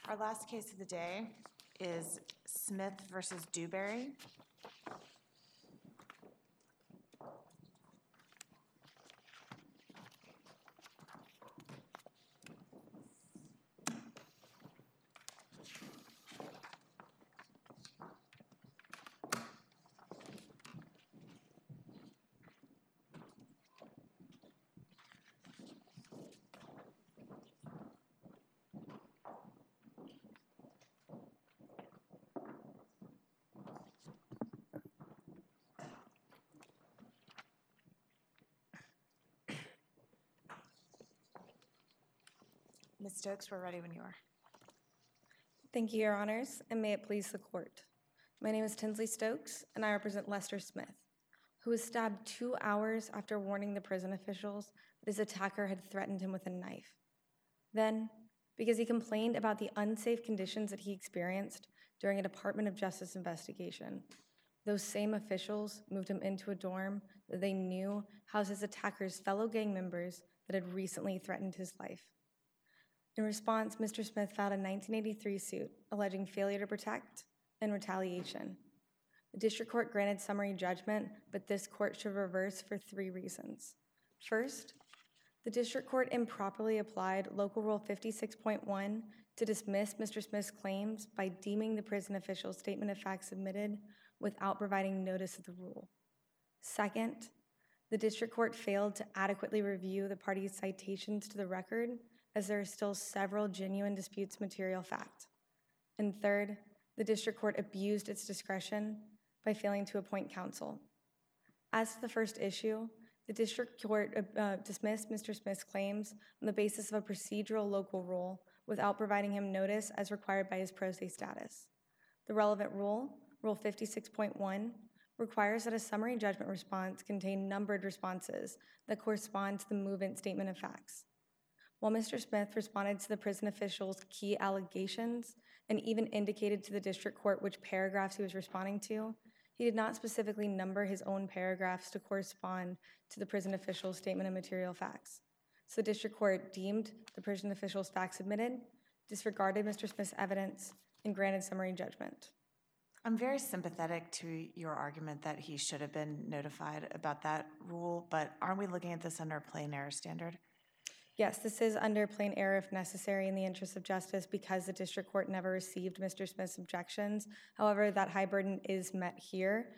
Our last case of the day is Smith versus Dewberry. Ms. Stokes, we're ready when you are. Thank you, Your Honors, and may it please the Court. My name is Tinsley Stokes, and I represent Lester Smith, who was stabbed 2 hours after warning the prison officials that his attacker had threatened him with a knife. Then, because he complained about the unsafe conditions that he experienced during a Department of Justice investigation, those same officials moved him into a dorm that they knew housed his attacker's fellow gang members that had recently threatened his life. In response, Mr. Smith filed a 1983 suit alleging failure to protect and retaliation. The district court granted summary judgment, but this court should reverse for 3 reasons. First, the district court improperly applied Local Rule 56.1 to dismiss Mr. Smith's claims by deeming the prison official's statement of facts submitted without providing notice of the rule. Second, the district court failed to adequately review the party's citations to the record, as there are still several genuine disputes material fact. And third, the district court abused its discretion by failing to appoint counsel. As to the first issue, the district court dismissed Mr. Smith's claims on the basis of a procedural local rule without providing him notice as required by his pro se status. The relevant rule, Rule 56.1, requires that a summary judgment response contain numbered responses that correspond to the movement statement of facts. While Mr. Smith responded to the prison official's key allegations and even indicated to the district court which paragraphs he was responding to, he did not specifically number his own paragraphs to correspond to the prison official's statement of material facts. So the district court deemed the prison official's facts submitted, disregarded Mr. Smith's evidence, and granted summary judgment. I'm very sympathetic to your argument that he should have been notified about that rule, but aren't we looking at this under a plain error standard? Yes, this is under plain error if necessary in the interest of justice because the district court never received Mr. Smith's objections. However, that high burden is met here,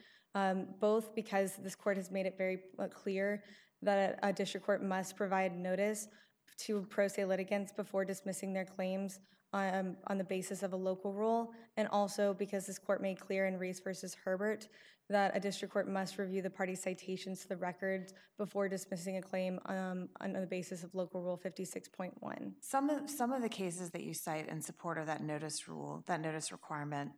both because this court has made it very clear that a district court must provide notice to pro se litigants before dismissing their claims on the basis of a local rule, and also because this court made clear in Reese versus Herbert that a district court must review the party's citations to the records before dismissing a claim on the basis of Local Rule 56.1. Some of the cases that you cite in support of that notice rule, that notice requirement,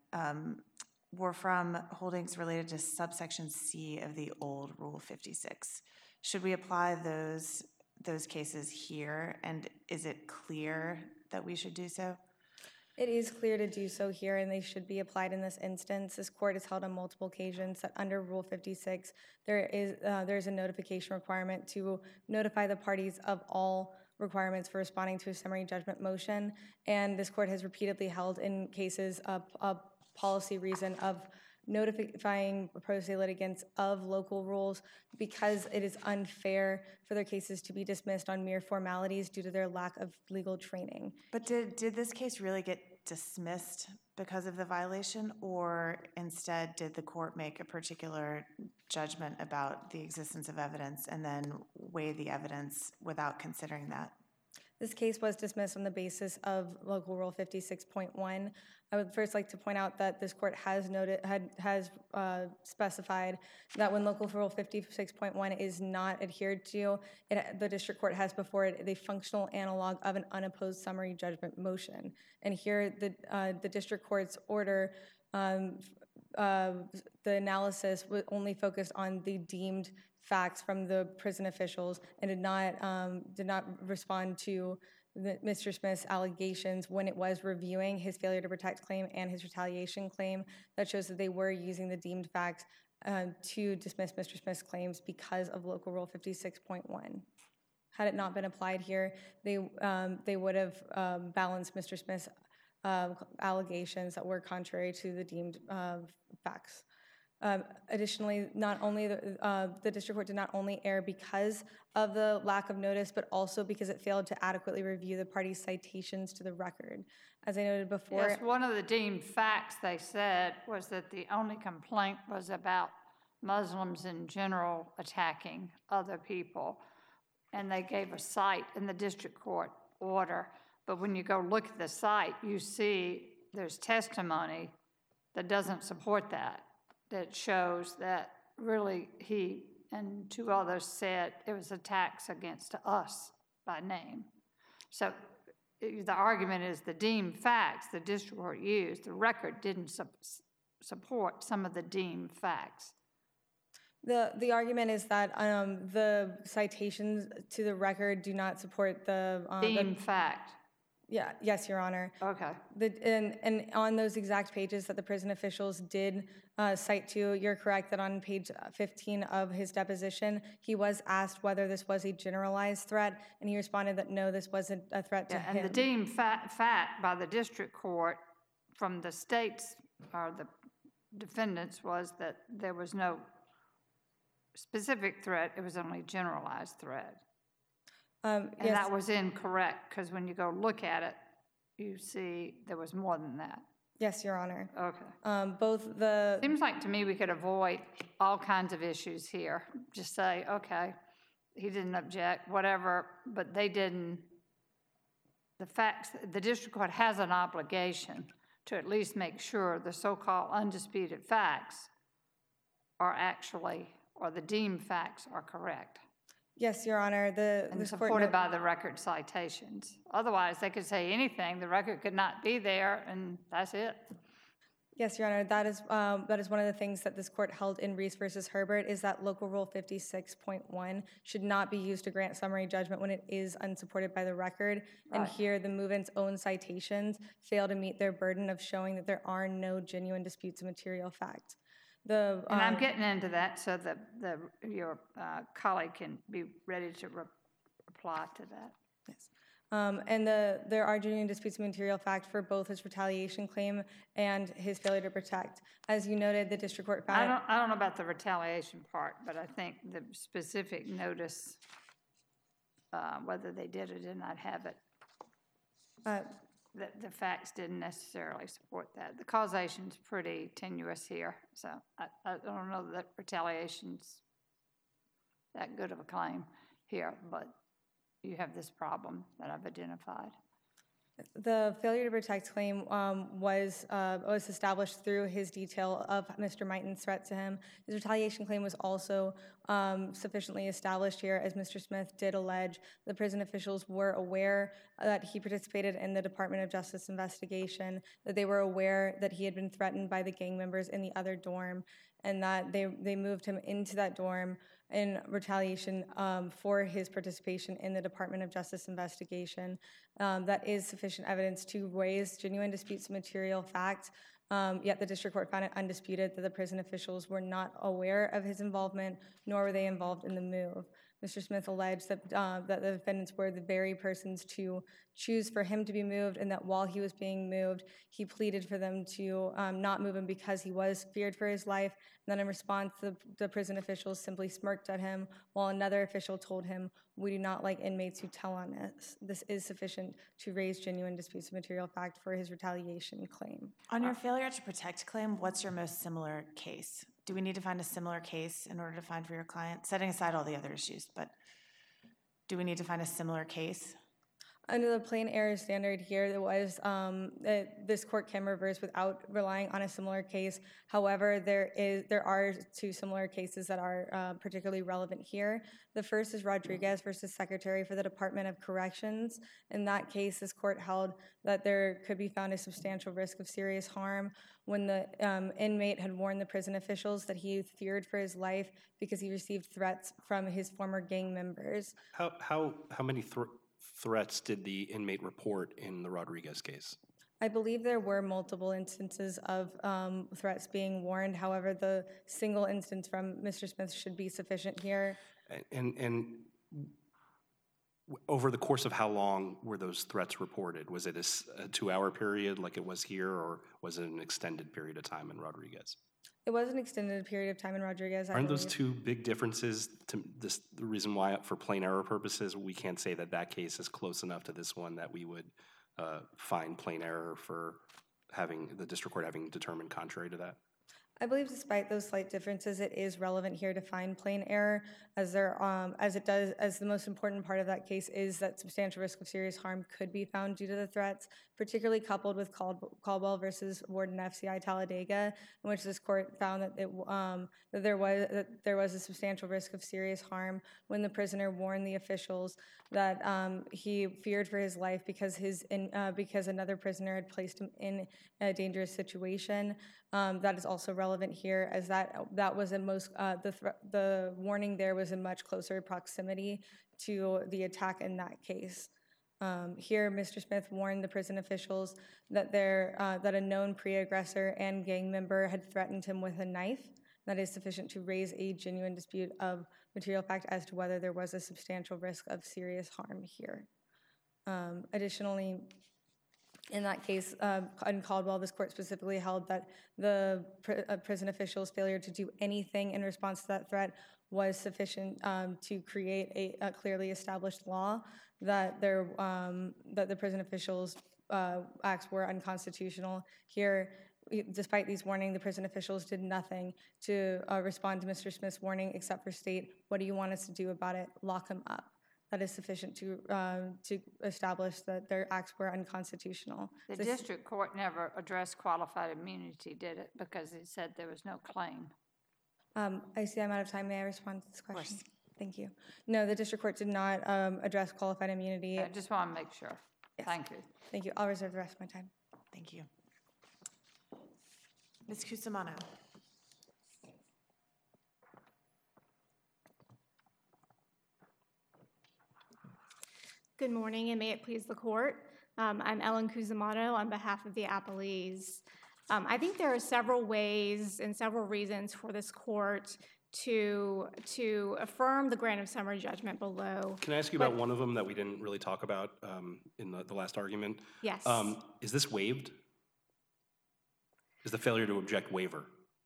were from holdings related to subsection C of the old Rule 56. Should we apply those cases here, and is it clear that we should do so? It is clear to do so here, and they should be applied in this instance. This court has held on multiple occasions that under Rule 56, there's a notification requirement to notify the parties of all requirements for responding to a summary judgment motion, and this court has repeatedly held in cases a policy reason of notifying pro se litigants of local rules because it is unfair for their cases to be dismissed on mere formalities due to their lack of legal training. But did this case really get dismissed because of the violation, or instead did the court make a particular judgment about the existence of evidence and then weigh the evidence without considering that? This case was dismissed on the basis of Local Rule 56.1. I would first like to point out that this court has specified that when Local Rule 56.1 is not adhered to, the district court has before it the functional analog of an unopposed summary judgment motion. And here, the district court's order, the analysis was only focused on the deemed facts from the prison officials and did not respond to Mr. Smith's allegations when it was reviewing his failure to protect claim and his retaliation claim. That shows that they were using the deemed facts to dismiss Mr. Smith's claims because of Local Rule 56.1. Had it not been applied here, they would have balanced Mr. Smith's allegations that were contrary to the deemed facts. Additionally, not only the district court did not only err because of the lack of notice, but also because it failed to adequately review the party's citations to the record. As I noted before, Yes, one of the deemed facts they said was that the only complaint was about Muslims in general attacking other people, and they gave a cite in the district court order. But when you go look at the cite, you see there's testimony that doesn't support that, that shows that really he and two others said it was attacks against us by name. So the argument is the deemed facts the district court used, the record didn't support some of the deemed facts. The argument is that the citations to the record do not support the Deemed fact. Yeah, yes, Your Honor. Okay. And on those exact pages that the prison officials did cite to, you're correct that on page 15 of his deposition, he was asked whether this was a generalized threat, and he responded that no, this wasn't a threat to him. And the deemed fact by the district court from the states or the defendants was that there was no specific threat, it was only generalized threat. And yes. that was incorrect, because when you go look at it, you see there was more than that. Yes, Your Honor. Okay. Both the... Seems like to me we could avoid all kinds of issues here. Just say, okay, he didn't object, whatever, but they didn't. The facts, the district court has an obligation to at least make sure the so-called undisputed facts are actually, or the deemed facts are correct. Yes, Your Honor. And supported by the record citations. Otherwise, they could say anything. The record could not be there, and that's it. Yes, Your Honor. That is one of the things that this court held in Reese versus Herbert, is that Local Rule 56.1 should not be used to grant summary judgment when it is unsupported by the record. Right. And here, the move-in's own citations fail to meet their burden of showing that there are no genuine disputes of material fact. And I'm getting into that so that your colleague can be ready to reply to that. Yes. And there are genuine disputes of material fact for both his retaliation claim and his failure to protect. As you noted, the district court found... I don't know about the retaliation part, but I think the specific notice, whether they did or did not have it, the facts didn't necessarily support that. The causation's pretty tenuous here, so I don't know that retaliation's that good of a claim here, but you have this problem that I've identified. The failure to protect claim was established through his detail of Mr. Mighton's threat to him. His retaliation claim was also sufficiently established here, as Mr. Smith did allege. The prison officials were aware that he participated in the Department of Justice investigation, that they were aware that he had been threatened by the gang members in the other dorm, and that they moved him into that dorm in retaliation for his participation in the Department of Justice investigation. That is sufficient evidence to raise genuine disputes of material fact, yet the district court found it undisputed that the prison officials were not aware of his involvement, nor were they involved in the move. Mr. Smith alleged that the defendants were the very persons to choose for him to be moved, and that while he was being moved, he pleaded for them to not move him because he was feared for his life. And then in response, the prison officials simply smirked at him, while another official told him, "We do not like inmates who tell on us." This is sufficient to raise genuine disputes of material fact for his retaliation claim. On your failure to protect claim, what's your most similar case? Do we need to find a similar case in order to find for your client? Setting aside all the other issues, but do we need to find a similar case? Under the plain error standard here, there was this court can reverse without relying on a similar case. However, there are two similar cases that are particularly relevant here. The first is Rodriguez versus Secretary for the Department of Corrections. In that case, this court held that there could be found a substantial risk of serious harm when the inmate had warned the prison officials that he feared for his life because he received threats from his former gang members. How many threats did the inmate report in the Rodriguez case? I believe there were multiple instances of threats being warned. However, the single instance from Mr. Smith should be sufficient here. And Over the course of how long were those threats reported? Was it a 2-hour period like it was here, or was it an extended period of time in Rodriguez? It was an extended period of time in Rodriguez, I Aren't those believe. two big differences to this, the reason why, for plain error purposes, we can't say that that case is close enough to this one that we would find plain error for having the district court having determined contrary to that? I believe despite those slight differences, it is relevant here to find plain error, as the most important part of that case is that substantial risk of serious harm could be found due to the threats, particularly coupled with Caldwell versus Warden FCI Talladega, in which this court found that there was a substantial risk of serious harm when the prisoner warned the officials that he feared for his life because another prisoner had placed him in a dangerous situation. That is also relevant here, as that was the warning there was in much closer proximity to the attack in that case. Here, Mr. Smith warned the prison officials that a known pre-aggressor and gang member had threatened him with a knife. That is sufficient to raise a genuine dispute of material fact as to whether there was a substantial risk of serious harm here. Additionally, in that case, in Caldwell, this court specifically held that the prison officials' failure to do anything in response to that threat was sufficient to create a clearly established law that the prison officials' acts were unconstitutional. Here, despite these warnings, the prison officials did nothing to respond to Mr. Smith's warning except for state, "What do you want us to do about it? Lock him up." That is sufficient to establish that their acts were unconstitutional. The district court never addressed qualified immunity, did it? Because it said there was no claim. I see I'm out of time. May I respond to this question? course. Thank you. No, the district court did not address qualified immunity. I just want to make sure. Yes. Thank you. Thank you. I'll reserve the rest of my time. Thank you. Ms. Cusimano. Good morning, and may it please the court. I'm Ellen Cusimano on behalf of the appellees. I think there are several ways and several reasons for this court to affirm the grant of summary judgment below. Can I ask you about one of them that we didn't really talk about in the last argument? Yes. Is this waived? Is the failure to object waiver?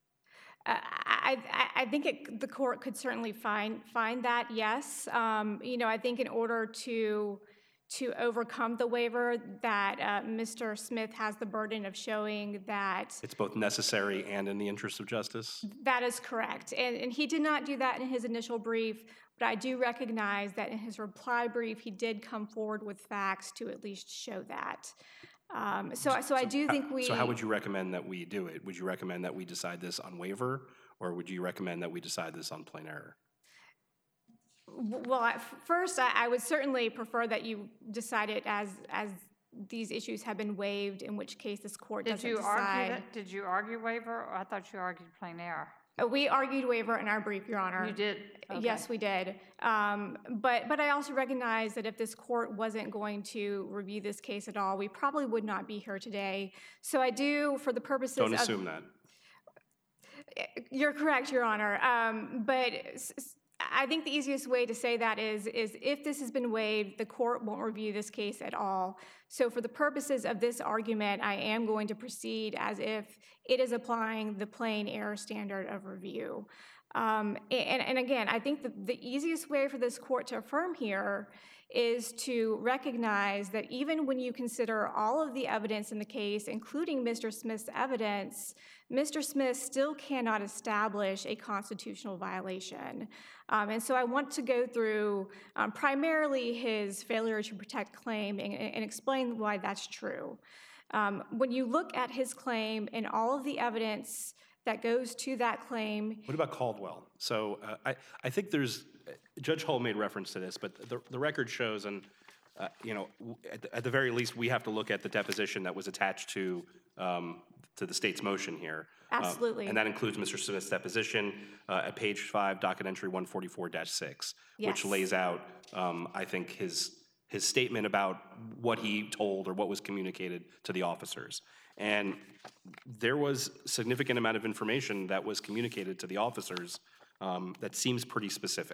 I think the court could certainly find that, yes. I think in order to overcome the waiver, that Mr. Smith has the burden of showing that It's both necessary and in the interest of justice? that is correct. And he did not do that in his initial brief, but I do recognize that in his reply brief, he did come forward with facts to at least show that. So I do think we... So how would you recommend that we do it? Would you recommend that we decide this on waiver, or would you recommend that we decide this on plain error? Well, first, I would certainly prefer that you decide it as these issues have been waived, in which case this court doesn't decide. Did you argue waiver, or I thought you argued plain error? We argued waiver in our brief, Your Honor. You did? Okay. Yes, we did. But I also recognize that if this court wasn't going to review this case at all, we probably would not be here today. So I do, for the purposes of... Don't assume that. You're correct, Your Honor. But I think the easiest way to say that is if this has been waived, the court won't review this case at all. So for the purposes of this argument, I am going to proceed as if it is applying the plain error standard of review. And again, I think the easiest way for this court to affirm here is to recognize that even when you consider all of the evidence in the case, including Mr. Smith's evidence, Mr. Smith still cannot establish a constitutional violation. And so I want to go through primarily his failure to protect claim and explain why that's true. When you look at his claim and all of the evidence that goes to that claim... What about Caldwell? So I think there's... Judge Hull made reference to this, but the record shows, and at the very least, we have to look at the deposition that was attached to the state's motion here. Absolutely. And that includes Mr. Smith's deposition at page 5, docket entry 144-6, which lays out, I think, his statement about what he told or what was communicated to the officers. And there was a significant amount of information that was communicated to the officers that seems pretty specific.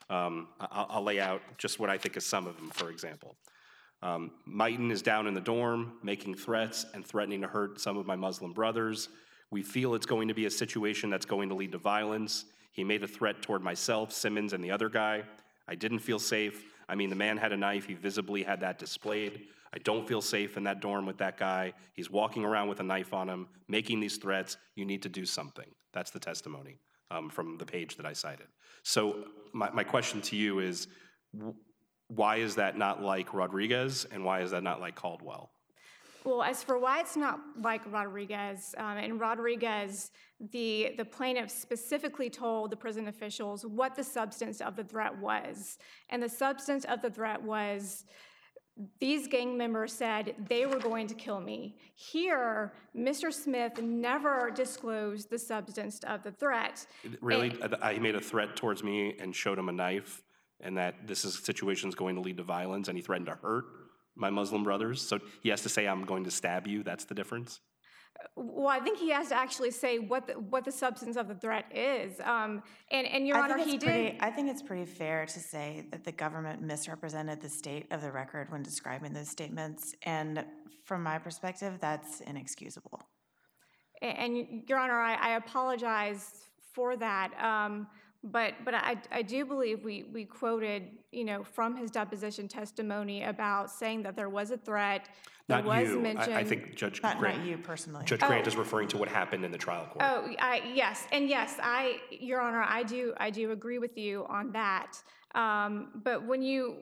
I'll lay out just what I think is some of them, for example. Mighton is down in the dorm making threats and threatening to hurt some of my Muslim brothers. We feel it's going to be a situation that's going to lead to violence. He made a threat toward myself, Simmons, and the other guy. I didn't feel safe. I mean, the man had a knife. He visibly had that displayed. I don't feel safe in that dorm with that guy. He's walking around with a knife on him, making these threats. You need to do something. That's the testimony from the page that I cited. So my question to you is, why is that not like Rodriguez, and why is that not like Caldwell? Well, as for why it's not like Rodriguez, in Rodriguez, the plaintiff specifically told the prison officials what the substance of the threat was. And the substance of the threat was, these gang members said they were going to kill me. Here, Mr. Smith never disclosed the substance of the threat. Really? He made a threat towards me and showed him a knife, and that this situation is going to lead to violence, and he threatened to hurt my Muslim brothers. So he has to say, I'm going to stab you. That's the difference? Well, I think he has to actually say what the substance of the threat is. And Your Honor, he did. I think it's pretty fair to say that the government misrepresented the state of the record when describing those statements. And from my perspective, that's inexcusable. And Your Honor, I apologize for that. But I do believe we quoted, from his deposition testimony about saying that there was a threat. Not you. Mentioned. I think Judge Grant. Not you personally. Judge Grant is referring to what happened in the trial court. Oh, yes, and yes, Your Honor, I do agree with you on that. But when you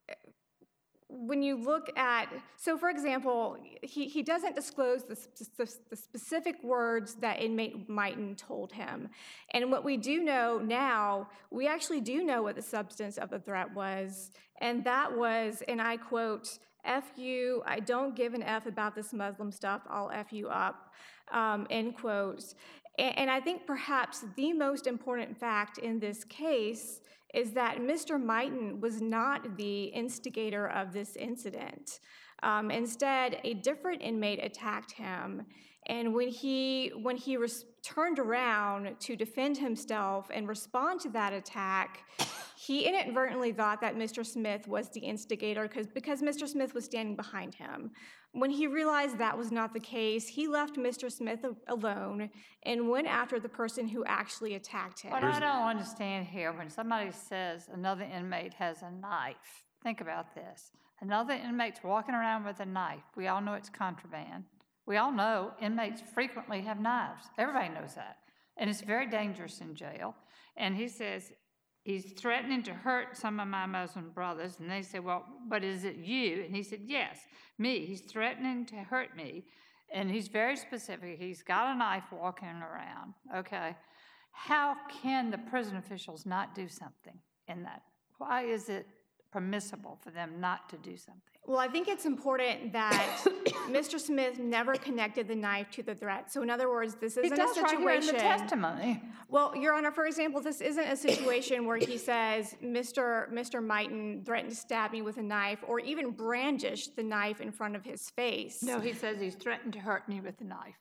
look at, so for example, he doesn't disclose the specific words that inmate Mighton told him. And what we do know now, we actually do know what the substance of the threat was. And that was, and I quote, F you, I don't give an F about this Muslim stuff, I'll F you up, end quotes. And I think perhaps the most important fact in this case is that Mr. Mighton was not the instigator of this incident. Instead, a different inmate attacked him, and when he turned around to defend himself and respond to that attack, he inadvertently thought that Mr. Smith was the instigator because Mr. Smith was standing behind him. When he realized that was not the case, he left Mr. Smith alone and went after the person who actually attacked him. What I don't understand here, when somebody says another inmate has a knife, think about this. Another inmate's walking around with a knife. We all know it's contraband. We all know inmates frequently have knives. Everybody knows that. And it's very dangerous in jail. And he says he's threatening to hurt some of my Muslim brothers. And they say, well, but is it you? And he said, yes, me. He's threatening to hurt me. And he's very specific. He's got a knife walking around. Okay. How can the prison officials not do something in that? Why is it permissible for them not to do something? Well, I think it's important that Mr. Smith never connected the knife to the threat. So in other words, this isn't a situation. Right here in the testimony. Well, Your Honor, for example, this isn't a situation where he says, Mr. Mighton threatened to stab me with a knife or even brandished the knife in front of his face. No, he says he's threatened to hurt me with a knife.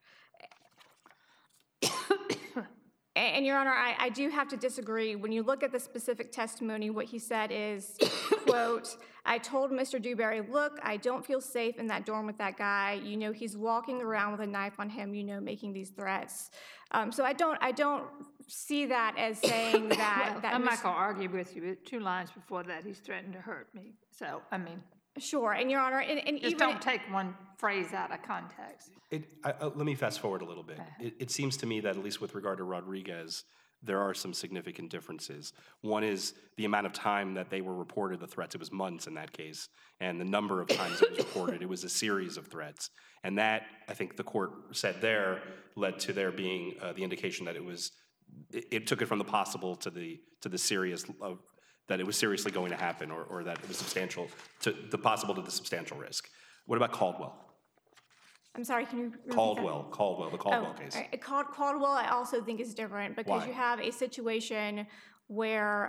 And Your Honor, I do have to disagree. When you look at the specific testimony, what he said is, quote, I told Mr. Dewberry, look, I don't feel safe in that dorm with that guy. He's walking around with a knife on him, making these threats. So I don't see that as saying that. I'm not going to argue with you. 2 lines before that, he's threatened to hurt me. So, I mean. Sure, and Your Honor, and just even don't take one phrase out of context. Let me fast forward a little bit. It seems to me that at least with regard to Rodriguez, there are some significant differences. One is the amount of time that they were reported the threats. It was months in that case. And the number of times it was reported. It was a series of threats. And that, I think the court said there, led to there being the indication that it took it from the possible to the serious, that it was seriously going to happen or that it was substantial, to the possible to the substantial risk. What about Caldwell? I'm sorry, can you repeat that? The Caldwell case. Right. Caldwell, I also think is different because Why? You have a situation where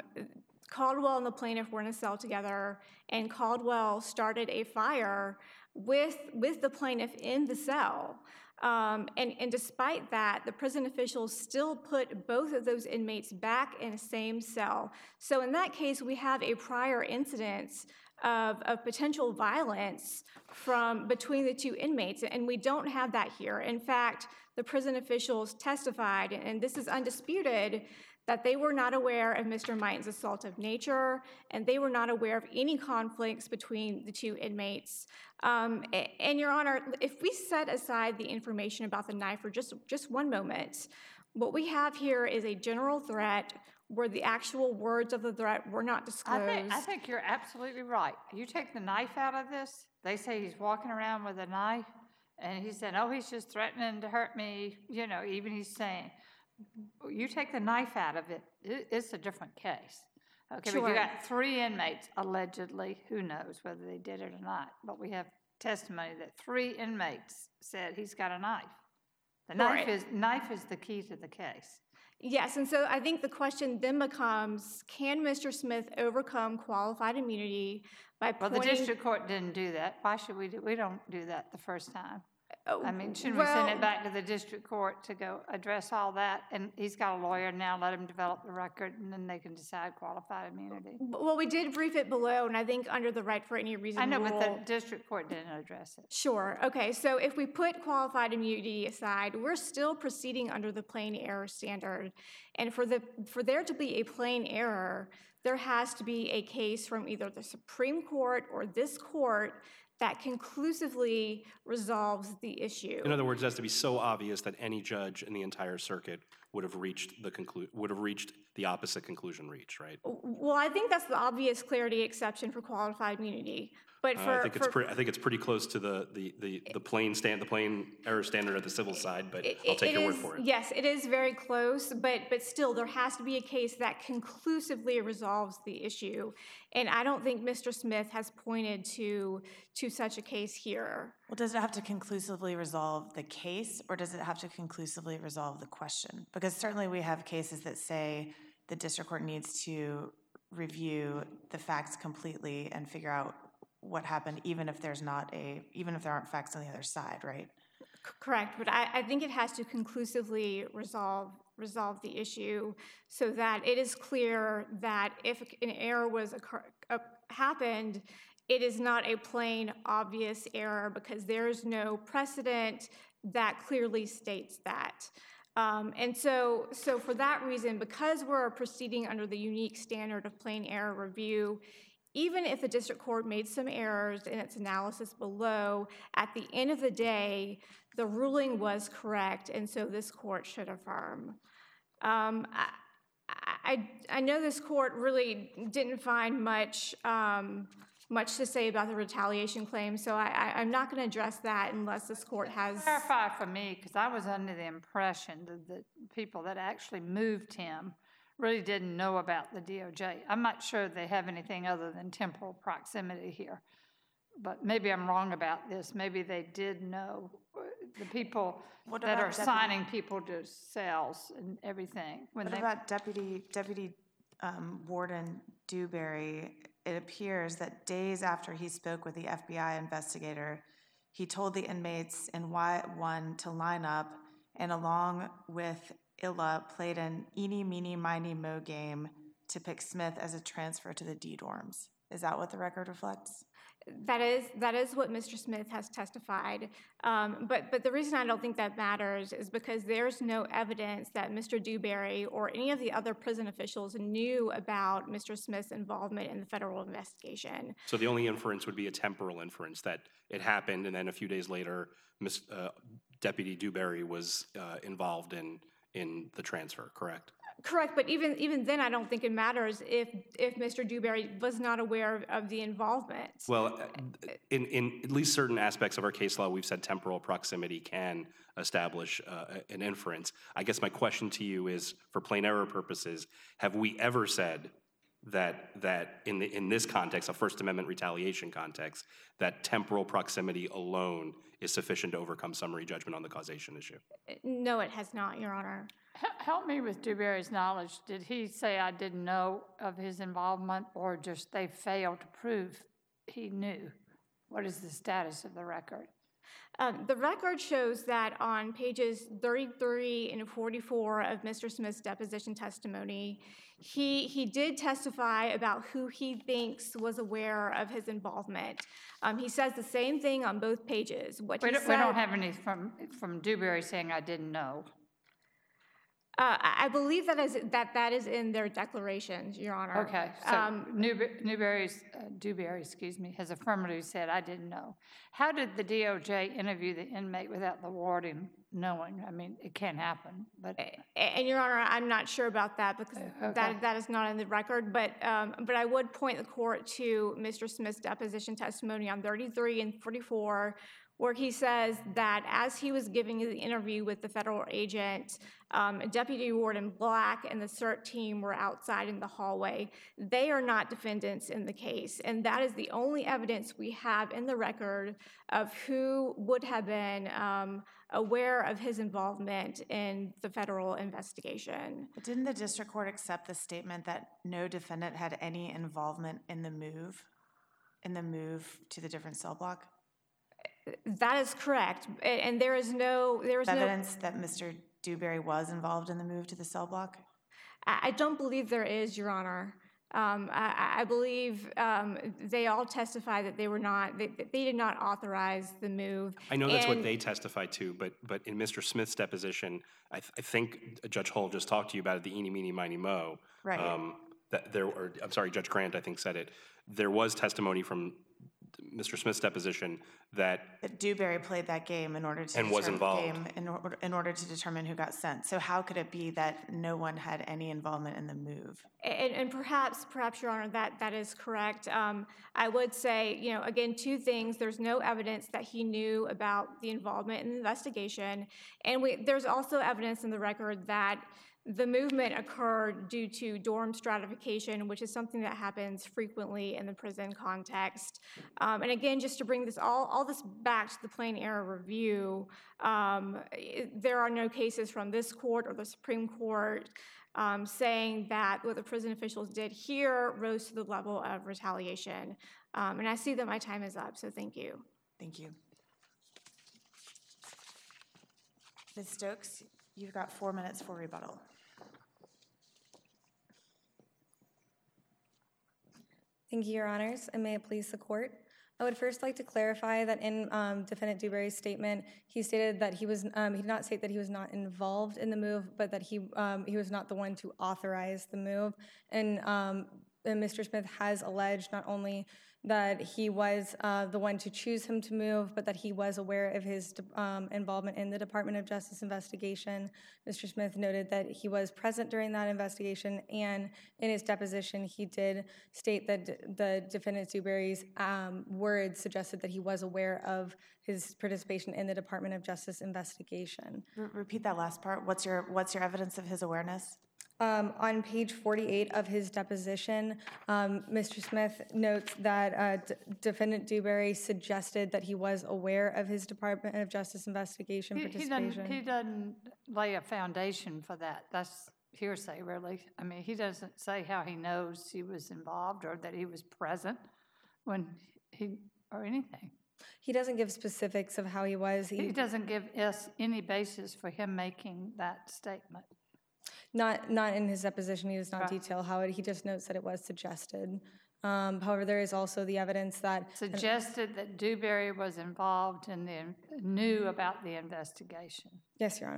Caldwell and the plaintiff were in a cell together, and Caldwell started a fire with the plaintiff in the cell. And despite that, the prison officials still put both of those inmates back in the same cell. So in that case, we have a prior incidence of potential violence from between the two inmates, and we don't have that here. In fact, the prison officials testified, and this is undisputed, that they were not aware of Mr. Mighton's assaultive nature, and they were not aware of any conflicts between the two inmates. And Your Honor, if we set aside the information about the knife for just one moment, what we have here is a general threat where the actual words of the threat were not disclosed. I think you're absolutely right. You take the knife out of this, they say he's walking around with a knife, and he said, oh, he's just threatening to hurt me, you know, even he's saying, you take the knife out of it, it's a different case. Okay, Sure. but you got 3 inmates, allegedly, who knows whether they did it or not, but we have testimony that 3 inmates said he's got a knife. The knife is the key to the case. Yes, and so I think the question then becomes, can Mr. Smith overcome qualified immunity by Well, pointing... the district court didn't do that. Why should we do? We don't do that the first time. I mean, shouldn't we send it back to the district court to go address all that? And he's got a lawyer now, let him develop the record, and then they can decide qualified immunity. Well, we did brief it below, and I think under the right for any reason I know, rule... but the district court didn't address it. Sure. Okay, so if we put qualified immunity aside, we're still proceeding under the plain error standard. And for there to be a plain error, there has to be a case from either the Supreme Court or this court that conclusively resolves the issue. In other words, it has to be so obvious that any judge in the entire circuit would have reached the opposite conclusion reached, right? Well, I think that's the obvious clarity exception for qualified immunity. But I think it's pretty close to the plain error standard at the civil side, but I'll take your word for it. Yes, it is very close, but still there has to be a case that conclusively resolves the issue. And I don't think Mr. Smith has pointed to such a case here. Well, does it have to conclusively resolve the case, or does it have to conclusively resolve the question? Because certainly we have cases that say the district court needs to review the facts completely and figure out what happened, even if there aren't facts on the other side, right? Correct, but I think it has to conclusively resolve the issue so that it is clear that if an error happened, it is not a plain, obvious error because there is no precedent that clearly states that. And so for that reason, because we're proceeding under the unique standard of plain error review, even if the district court made some errors in its analysis below, at the end of the day, the ruling was correct, and so this court should affirm. I know this court really didn't find much to say about the retaliation claim, so I'm not going to address that unless this court has... Clarify for me, because I was under the impression that the people that actually moved him really didn't know about the DOJ. I'm not sure they have anything other than temporal proximity here, but maybe I'm wrong about this. Maybe they did know the people that are assigning people to cells and everything. What about Deputy Warden Dewberry? It appears that days after he spoke with the FBI investigator, he told the inmates in Y1 to line up, and along with Illa played an eeny, meeny, miny, mo game to pick Smith as a transfer to the D dorms. Is that what the record reflects? That is what Mr. Smith has testified. But the reason I don't think that matters is because there's no evidence that Mr. Dewberry or any of the other prison officials knew about Mr. Smith's involvement in the federal investigation. So the only inference would be a temporal inference that it happened, and then a few days later, Deputy Dewberry was involved in the transfer, correct? Correct, but even then, I don't think it matters if Mr. Dewberry was not aware of the involvement. Well, in at least certain aspects of our case law, we've said temporal proximity can establish an inference. I guess my question to you is, for plain error purposes, have we ever said that in this context, a First Amendment retaliation context, that temporal proximity alone is sufficient to overcome summary judgment on the causation issue? No, it has not, Your Honor. Help me with Dewberry's knowledge. Did he say I didn't know of his involvement, or just they failed to prove he knew? What is the status of the record? The record shows that on pages 33 and 44 of Mr. Smith's deposition testimony, he did testify about who he thinks was aware of his involvement. He says the same thing on both pages. We don't have any from Dewberry saying I didn't know. I believe that is in their declarations, Your Honor. Okay, so Dewberry, excuse me, has affirmatively said I didn't know. How did the DOJ interview the inmate without the warden knowing? I mean, it can't happen, but. And Your Honor, I'm not sure about that because that is not in the record, but I would point the court to Mr. Smith's deposition testimony on 33 and 44, where he says that as he was giving the interview with the federal agent, Deputy Warden Black and the CERT team were outside in the hallway. They are not defendants in the case, and that is the only evidence we have in the record of who would have been aware of his involvement in the federal investigation. But didn't the district court accept the statement that no defendant had any involvement in the move to the different cell block? That is correct, and there is no evidence that Mr. Dewberry was involved in the move to the cell block? I don't believe there is, Your Honor. I believe they all testify that they were not. They did not authorize the move. I know that's what they testified to, but in Mr. Smith's deposition, I think Judge Hull just talked to you about it, the eeny, meeny, miny, mo. Right. Judge Grant, I think, said it. There was testimony from Mr. Smith's deposition that Dewberry played that game in order to and was involved in order to determine who got sent. So how could it be that no one had any involvement in the move? And perhaps, Your Honor, that is correct. I would say, again, two things. There's no evidence that he knew about the involvement in the investigation, and there's also evidence in the record that the movement occurred due to dorm stratification, which is something that happens frequently in the prison context. And again, just to bring this all this back to the plain error review, there are no cases from this court or the Supreme Court saying that what the prison officials did here rose to the level of retaliation. And I see that my time is up, so thank you. Thank you. Ms. Stokes, you've got 4 minutes for rebuttal. Thank you, Your Honors, and may it please the court. I would first like to clarify that in Defendant Dewberry's statement, he stated that he did not state that he was not involved in the move, but that he was not the one to authorize the move. And Mr. Smith has alleged not only that he was the one to choose him to move, but that he was aware of his involvement in the Department of Justice investigation. Mr. Smith noted that he was present during that investigation, and in his deposition, he did state that the Defendant Dewberry's words suggested that he was aware of his participation in the Department of Justice investigation. Repeat that last part. What's your evidence of his awareness? On page 48 of his deposition, Mr. Smith notes that Defendant Dewberry suggested that he was aware of his Department of Justice investigation participation. He doesn't lay a foundation for that. That's hearsay, really. I mean, he doesn't say how he knows he was involved or that he was present when or anything. He doesn't give specifics of how he was. He doesn't give us any basis for him making that statement. Not in his deposition. He does not detail how he just notes that it was suggested. However, there is also the evidence that suggested that Dewberry was involved and knew about the investigation. Yes, Your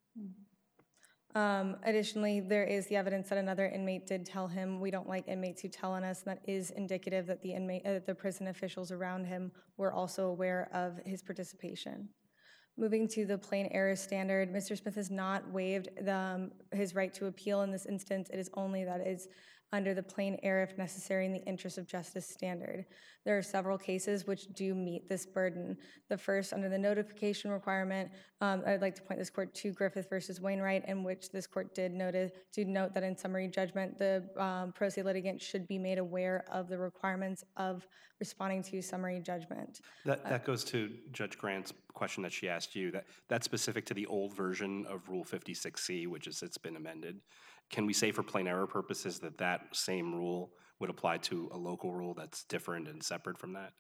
Honor. Additionally, there is the evidence that another inmate did tell him, "We don't like inmates who tell on us," and that is indicative that the prison officials around him were also aware of his participation. Moving to the plain error standard, Mr. Smith has not waived his right to appeal in this instance. It is only that it is under the plain error if necessary in the interest of justice standard. There are several cases which do meet this burden. The first, under the notification requirement, I'd like to point this court to Griffith versus Wainwright, in which this court did note that in summary judgment, the pro se litigant should be made aware of the requirements of responding to summary judgment. That goes to Judge Grant's question that she asked you. That's specific to the old version of Rule 56C, which is it's been amended. Can we say for plain error purposes that same rule would apply to a local rule that's different and separate from that?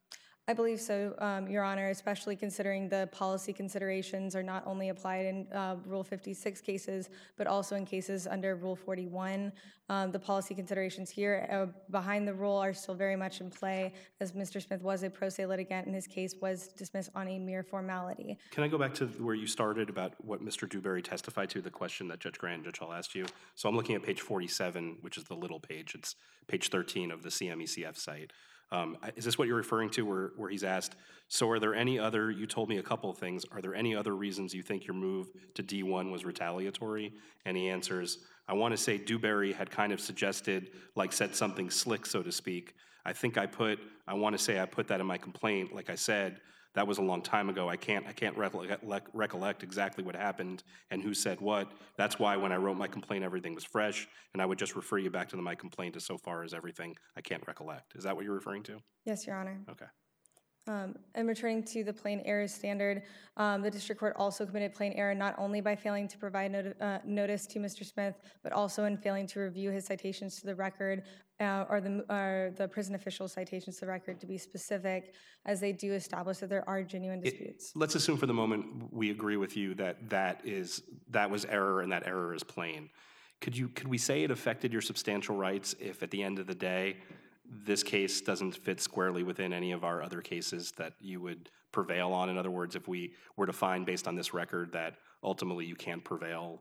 I believe so, Your Honor, especially considering the policy considerations are not only applied in Rule 56 cases, but also in cases under Rule 41. The policy considerations here behind the rule are still very much in play, as Mr. Smith was a pro se litigant and his case was dismissed on a mere formality. Can I go back to where you started about what Mr. Dewberry testified to, the question that Judge Grant and Judge Hall asked you? So I'm looking at page 47, which is the little page. It's page 13 of the CMECF site. Is this what you're referring to where he's asked, so are there any other, you told me a couple of things, are there any other reasons you think your move to D1 was retaliatory? And he answers, I want to say Dewberry had kind of suggested, like said something slick, so to speak. I want to say I put that in my complaint. Like I said, that was a long time ago. I can't recollect exactly what happened and who said what. That's why when I wrote my complaint, everything was fresh, and I would just refer you back to my complaint as so far as everything I can't recollect. Is that what you're referring to? Yes, Your Honor. Okay. And returning to the plain error standard, the district court also committed plain error not only by failing to provide notice to Mr. Smith, but also in failing to review his citations to the record or the prison official citations to the record, to be specific, as they do establish that there are genuine disputes. Let's assume for the moment we agree with you that was error and that error is plain. Could we say it affected your substantial rights if at the end of the day this case doesn't fit squarely within any of our other cases that you would prevail on? In other words, if we were to find based on this record that ultimately you can't prevail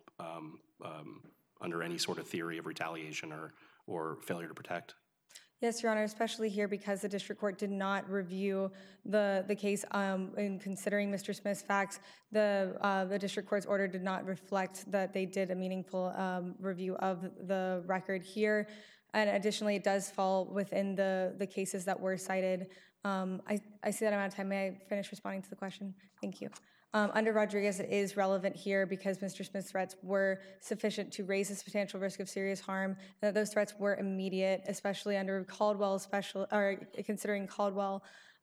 under any sort of theory of retaliation or failure to protect? Yes, Your Honor, especially here because the district court did not review the case in considering Mr. Smith's facts. The district court's order did not reflect that they did a meaningful review of the record here. And additionally, it does fall within the cases that were cited. I see that I'm out of time. May I finish responding to the question? Thank you. Under Rodriguez, it is relevant here because Mr. Smith's threats were sufficient to raise a substantial risk of serious harm, and that those threats were immediate, especially under Caldwell, considering Caldwell.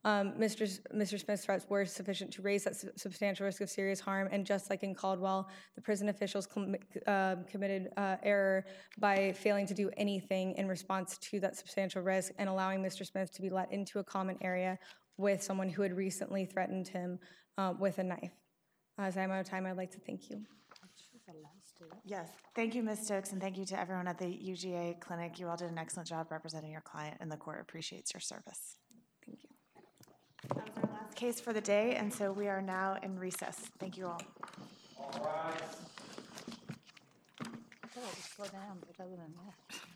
Mr. Smith's threats were sufficient to raise that substantial risk of serious harm, and just like in Caldwell, the prison officials committed error by failing to do anything in response to that substantial risk and allowing Mr. Smith to be let into a common area with someone who had recently threatened him with a knife. As I'm out of time, I'd like to thank you. Yes, thank you, Ms. Stokes, and thank you to everyone at the UGA clinic. You all did an excellent job representing your client, and the court appreciates your service. Thank you. That was our last case for the day, and so we are now in recess. Thank you all. I thought it would slow down, but other than that.